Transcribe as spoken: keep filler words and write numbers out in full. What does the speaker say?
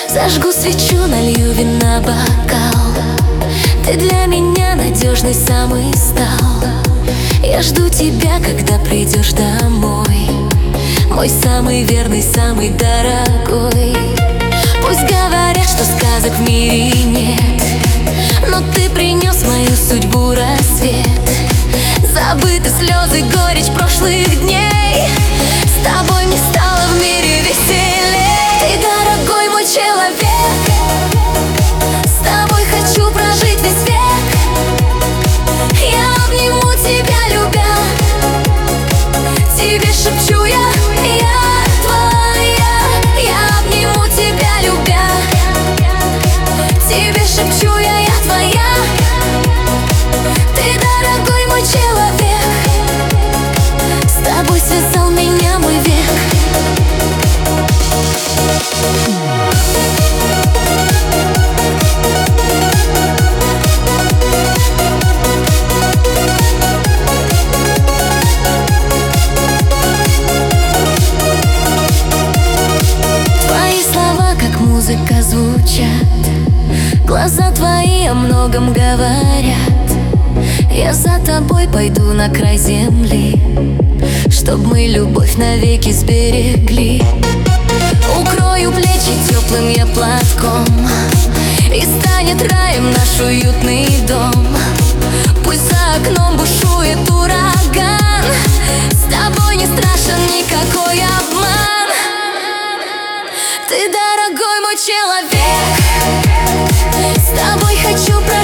Зажгу свечу, налью вина бокал. Ты для меня надежный самый стал. Я жду тебя, когда придешь домой, мой самый верный, самый дорогой. Пусть говорят, что сказок в мире нет, но ты принес мою судьбу рассвет. Забыты слезы, горечь прошлых дней. С тобой мне стало в мире веселей. Ты дорогой мой человек, с тобой хочу прожить весь век. Я обниму тебя, любя, тебе шепчу я, я твоя. Я обниму тебя, любя, тебе шепчу я, я твоя. Ты дорогой мой человек, с тобой связал меня мой век. Твои слова, как музыка, звучат, глаза твои о многом говорят. Я за тобой пойду на край земли, чтоб мы любовь навеки сберегли. Укрою плечи теплым я платком, и станет раем наш уютный дом. Пусть за окном бушует ураган, с тобой не страшен никакой обман. Ты дорогой мой человек, с тобой хочу прожить